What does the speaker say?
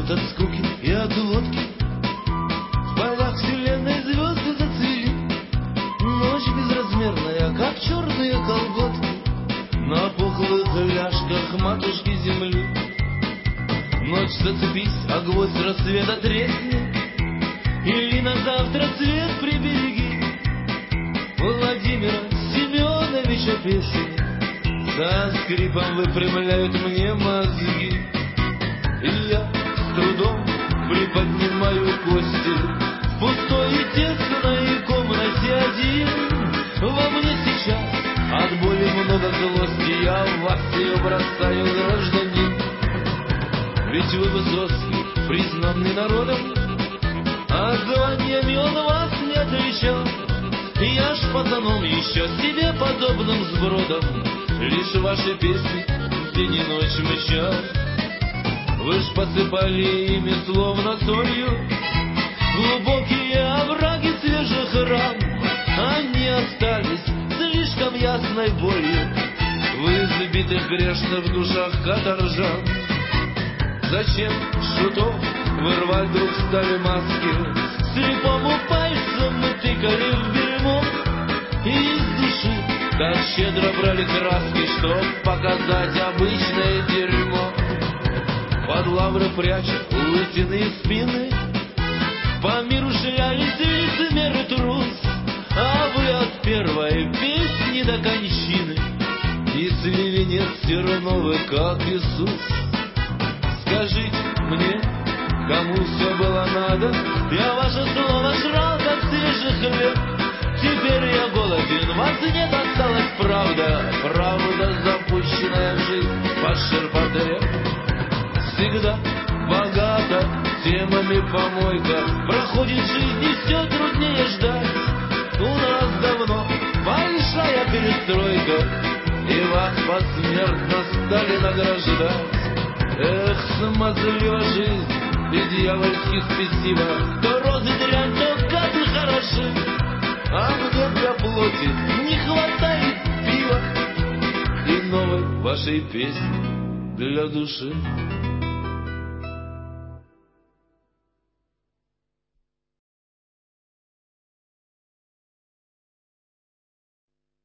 Устает от скуки и от водки. В полях вселенной звезды зацвели. Ночь безразмерная, как черные колготки на пухлых ляжках матушки земли. Ночь, зацепись, а гвоздь рассвета тресни, или на завтра цвет прибереги. Владимира Семеновича песни со скрипом выпрямляют мне мозги. И я с трудом приподнимаю кости в пустой и тесной комнате один. Во мне сейчас от боли много злости, я в вас ее бросаю, гражданин. Ведь вы Высоцкий, признанный народом, а званиями он вас не отличал. Я ж пацаном еще себе подобным сбродом лишь ваши песни день и ночь мычал. Вы ж посыпали ими словно солью глубокие овраги свежих ран. Они остались слишком ясной болью в избитых грешных душах каторжан. Зачем шутов вырвать вдруг стали маски, слепому пальцем мы тыкали в бельмо, и из души так щедро брали краски, чтоб показать обычное дерьмо. Под лавры пряча лысиные спины, по миру шлялись лицемеры трус, а вы от первой песни до кончины несли венец терновый, как Иисус. Скажите мне, кому все было надо? Я ваше слово жрал, как свежий хлеб. Теперь я голоден, вас нет, осталась правда, правда, запущенная в жизнь под ширпотреб. Всегда богата темами помойка, проходит жизнь и все труднее ждать. У нас давно большая перестройка, и вас посмертно стали награждать. Эх, смазлива жизнь и дьявольски спесива, то розы дрянь, то гады хороши, а мне для плоти не хватает пива и новой вашей песни для души.